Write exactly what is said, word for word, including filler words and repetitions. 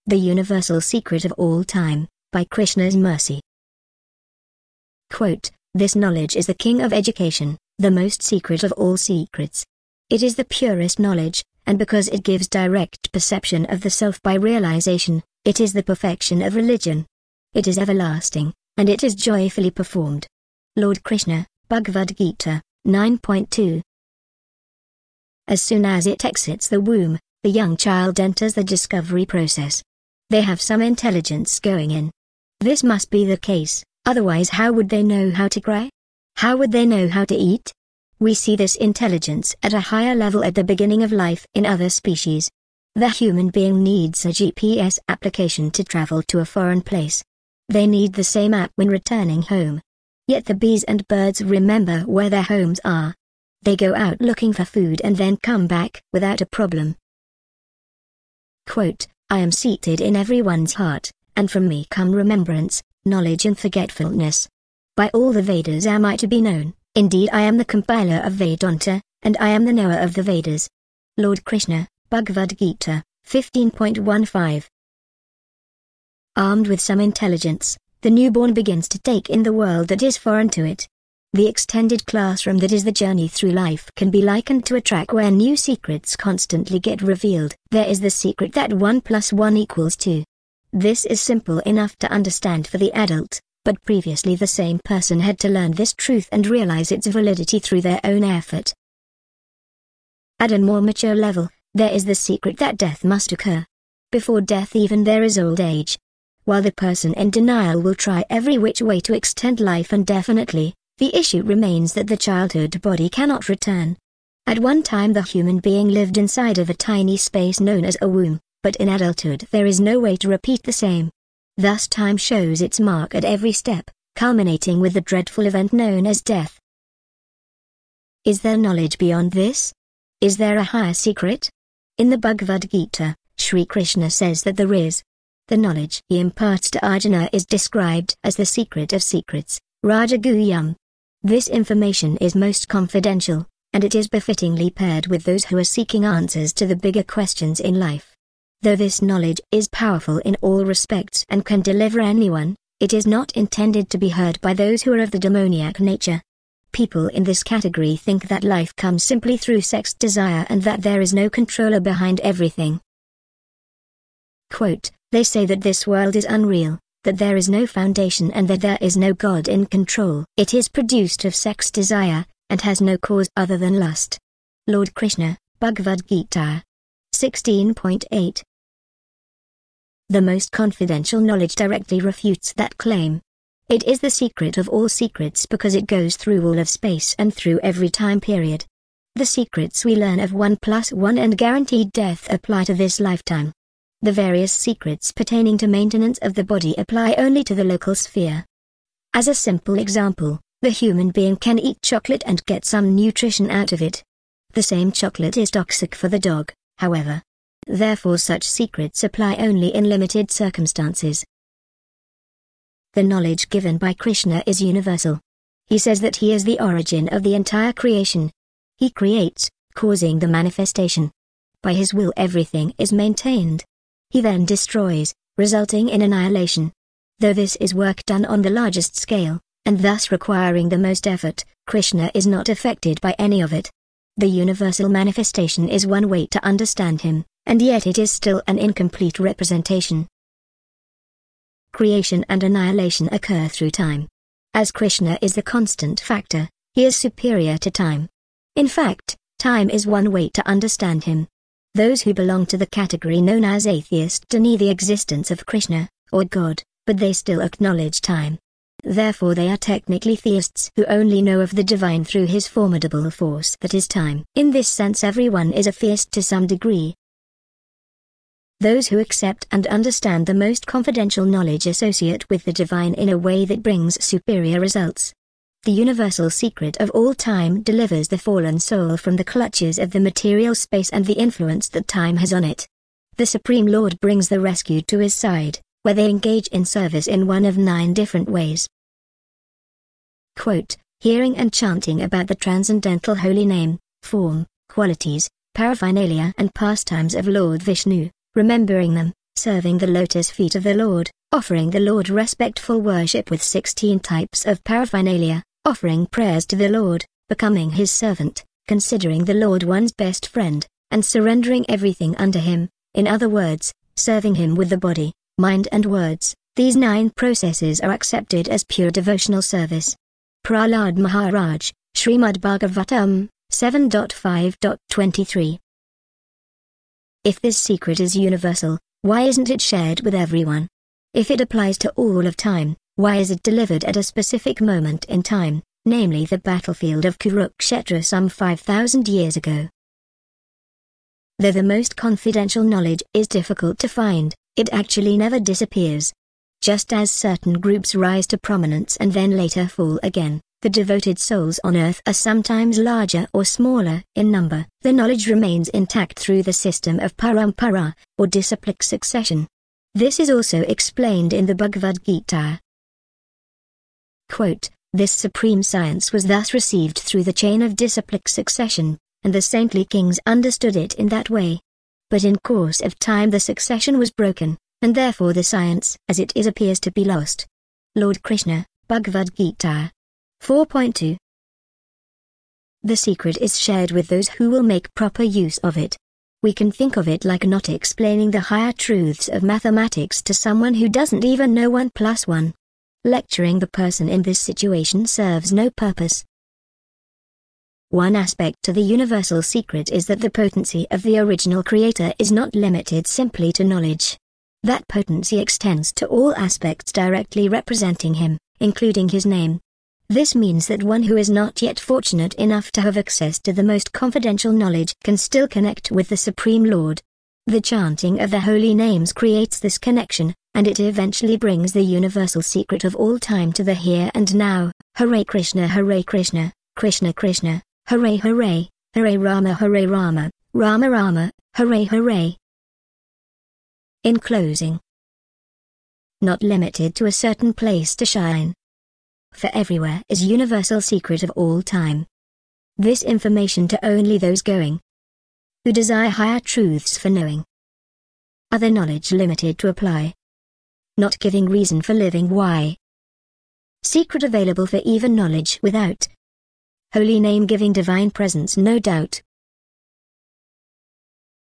The Universal Secret of All Time, by Krishna's Mercy. Quote, "This knowledge is the king of education, the most secret of all secrets. It is the purest knowledge, and because it gives direct perception of the self by realization, it is the perfection of religion. It is everlasting, and it is joyfully performed." Lord Krishna, Bhagavad Gita, nine point two. As soon as it exits the womb, the young child enters the discovery process. They have some intelligence going in. This must be the case, otherwise how would they know how to cry? How would they know how to eat? We see this intelligence at a higher level at the beginning of life in other species. The human being needs a G P S application to travel to a foreign place. They need the same app when returning home. Yet the bees and birds remember where their homes are. They go out looking for food and then come back without a problem. Quote, "I am seated in everyone's heart, and from me come remembrance, knowledge and forgetfulness. By all the Vedas am I to be known, indeed I am the compiler of Vedanta, and I am the knower of the Vedas." Lord Krishna, Bhagavad Gita, fifteen point fifteen. Armed with some intelligence, the newborn begins to take in the world that is foreign to it. The extended classroom that is the journey through life can be likened to a track where new secrets constantly get revealed. There is the secret that one plus one equals two. This is simple enough to understand for the adult, but previously the same person had to learn this truth and realize its validity through their own effort. At a more mature level, there is the secret that death must occur. Before death even there is old age. While the person in denial will try every which way to extend life indefinitely, the issue remains that the childhood body cannot return. At one time the human being lived inside of a tiny space known as a womb, but in adulthood there is no way to repeat the same. Thus time shows its mark at every step, culminating with the dreadful event known as death. Is there knowledge beyond this? Is there a higher secret? In the Bhagavad Gita, Sri Krishna says that there is. The knowledge he imparts to Arjuna is described as the secret of secrets, Rajaguhyam. This information is most confidential, and it is befittingly paired with those who are seeking answers to the bigger questions in life. Though this knowledge is powerful in all respects and can deliver anyone, it is not intended to be heard by those who are of the demoniac nature. People in this category think that life comes simply through sex desire and that there is no controller behind everything. Quote, "They say that this world is unreal, that there is no foundation and that there is no God in control. It is produced of sex desire, and has no cause other than lust." Lord Krishna, Bhagavad Gita, sixteen point eight. The most confidential knowledge directly refutes that claim. It is the secret of all secrets because it goes through all of space and through every time period. The secrets we learn of one plus one and guaranteed death apply to this lifetime. The various secrets pertaining to maintenance of the body apply only to the local sphere. As a simple example, the human being can eat chocolate and get some nutrition out of it. The same chocolate is toxic for the dog, however. Therefore such secrets apply only in limited circumstances. The knowledge given by Krishna is universal. He says that he is the origin of the entire creation. He creates, causing the manifestation. By his will everything is maintained. He then destroys, resulting in annihilation. Though this is work done on the largest scale, and thus requiring the most effort, Krishna is not affected by any of it. The universal manifestation is one way to understand him, and yet it is still an incomplete representation. Creation and annihilation occur through time. As Krishna is the constant factor, he is superior to time. In fact, time is one way to understand him. Those who belong to the category known as atheist deny the existence of Krishna, or God, but they still acknowledge time. Therefore they are technically theists who only know of the divine through his formidable force that is time. In this sense everyone is a theist to some degree. Those who accept and understand the most confidential knowledge associate with the divine in a way that brings superior results. The universal secret of all time delivers the fallen soul from the clutches of the material space and the influence that time has on it. The Supreme Lord brings the rescued to his side, where they engage in service in one of nine different ways. Quote, "Hearing and chanting about the transcendental holy name, form, qualities, paraphernalia and pastimes of Lord Vishnu, remembering them, serving the lotus feet of the Lord, offering the Lord respectful worship with sixteen types of paraphernalia, offering prayers to the Lord, becoming his servant, considering the Lord one's best friend, and surrendering everything unto him, in other words, serving him with the body, mind and words. These nine processes are accepted as pure devotional service. Prahlad Maharaj, Srimad Bhagavatam, seven point five point twenty-three. If this secret is universal, why isn't it shared with everyone? If it applies to all of time, why is it delivered at a specific moment in time, namely the battlefield of Kurukshetra some five thousand years ago? Though the most confidential knowledge is difficult to find, it actually never disappears. Just as certain groups rise to prominence and then later fall again, the devoted souls on earth are sometimes larger or smaller in number. The knowledge remains intact through the system of parampara, or disciplic succession. This is also explained in the Bhagavad Gita. Quote, "This supreme science was thus received through the chain of disciplic succession, and the saintly kings understood it in that way. But in course of time the succession was broken, and therefore the science as it is appears to be lost." Lord Krishna, Bhagavad Gita four point two. The secret is shared with those who will make proper use of it. We can think of it like not explaining the higher truths of mathematics to someone who doesn't even know one plus one. Lecturing the person in this situation serves no purpose. One aspect to the universal secret is that the potency of the original creator is not limited simply to knowledge. That potency extends to all aspects directly representing him, including his name. This means that one who is not yet fortunate enough to have access to the most confidential knowledge can still connect with the Supreme Lord. The chanting of the holy names creates this connection, and it eventually brings the universal secret of all time to the here and now. Hare Krishna, Hare Krishna, Krishna Krishna, Hare Hare, Hare Rama, Hare Rama, Rama Rama, Hare Hare. In closing, not limited to a certain place to shine, for everywhere is universal secret of all time. This information to only those going who desire higher truths for knowing. Other knowledge limited to apply. Not giving reason for living. Why? Secret available for even knowledge without holy name giving divine presence, no doubt.